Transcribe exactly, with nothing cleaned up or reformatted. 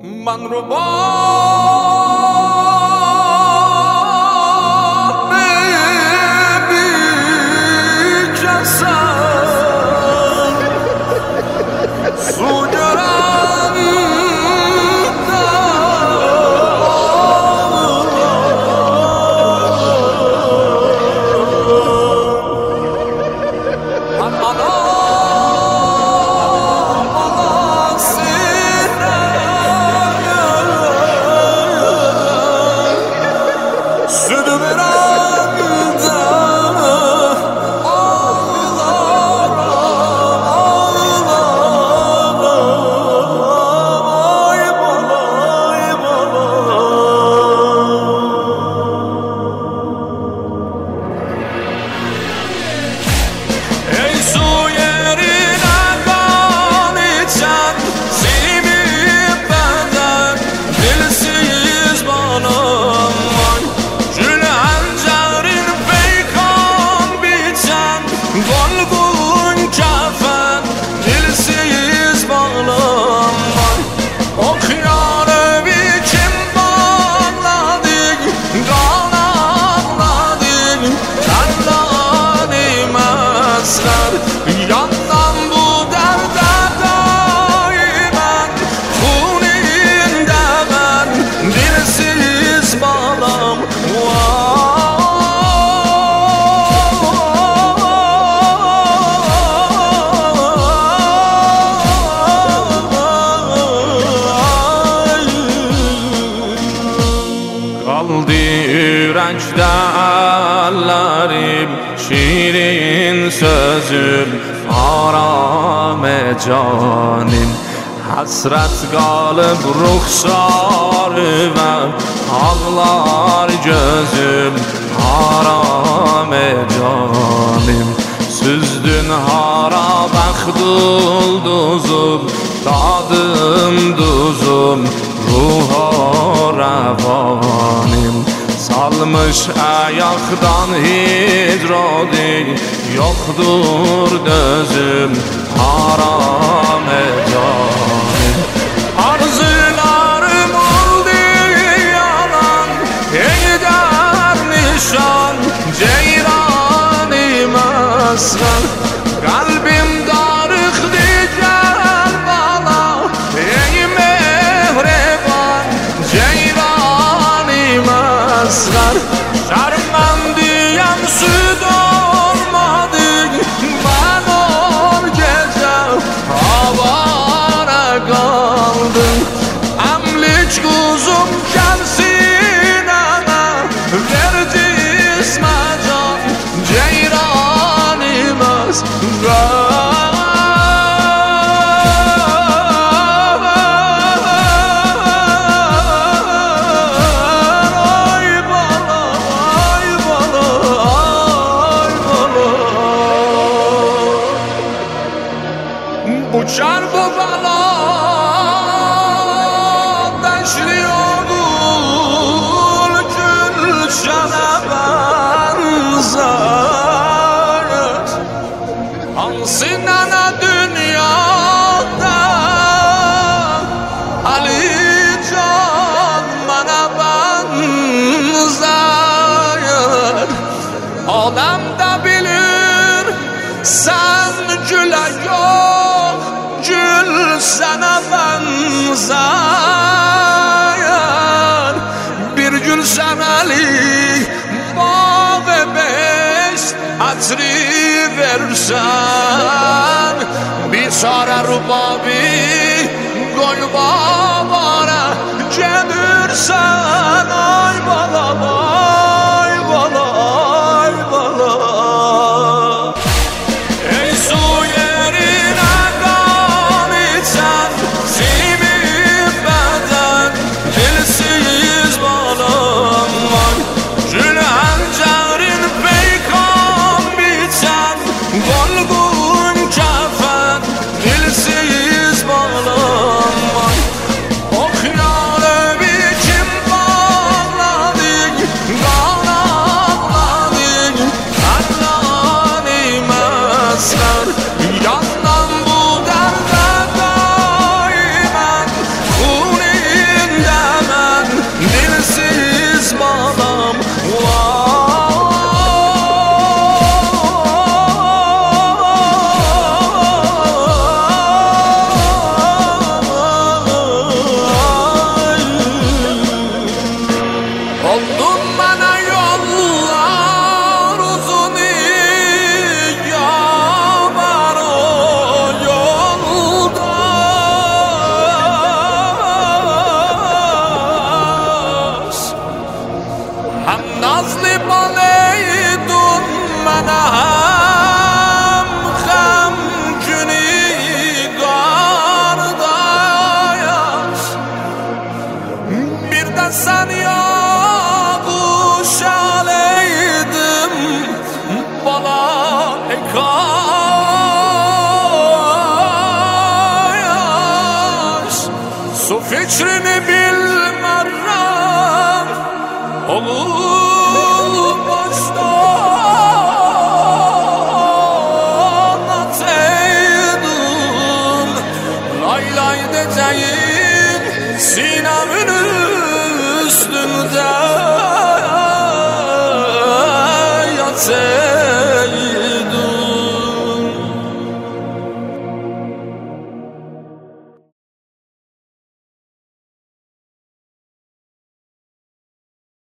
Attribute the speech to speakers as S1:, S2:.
S1: من رو با
S2: Yürekdə əllərim, şirin sözüm, arame canim. Həsrət qalıb ruxsarıma, ağlar gözüm, arame canim. Süzdün hara bəxt ulduzum, dadım duzum, ruha rəvanim. Salmış ayaktan hicradi, yoktur dözüm, haram ecanim. Arzularım oldu yalan, eyder nişan, ceyranim aslan. Kalbim darıktı gel bana, ey mehreban, ceyranim aslan. Şarmandiyem süt olmadı, ben o gece havara kaldım. Emlik kuzum gelsin ana, verdi isme can, ceyranim aslan.
S1: Uçar bu bala deşli oğul Gülşen'e benzer. Hansı nene dünyada Ali Can bana benzer. Adam da bilir sen güle yok, gül sana benzer. Bir gün seneli bağ beş hatri versen, bir çare rubabi gol babara gelirsen. Ay bala ay bala ay bala.
S2: Golgun kafan, dilsiz bağlı. fikrini bilmərəm. Olub başdan ataydım, lay lay dedəyin sinəmin üstündə.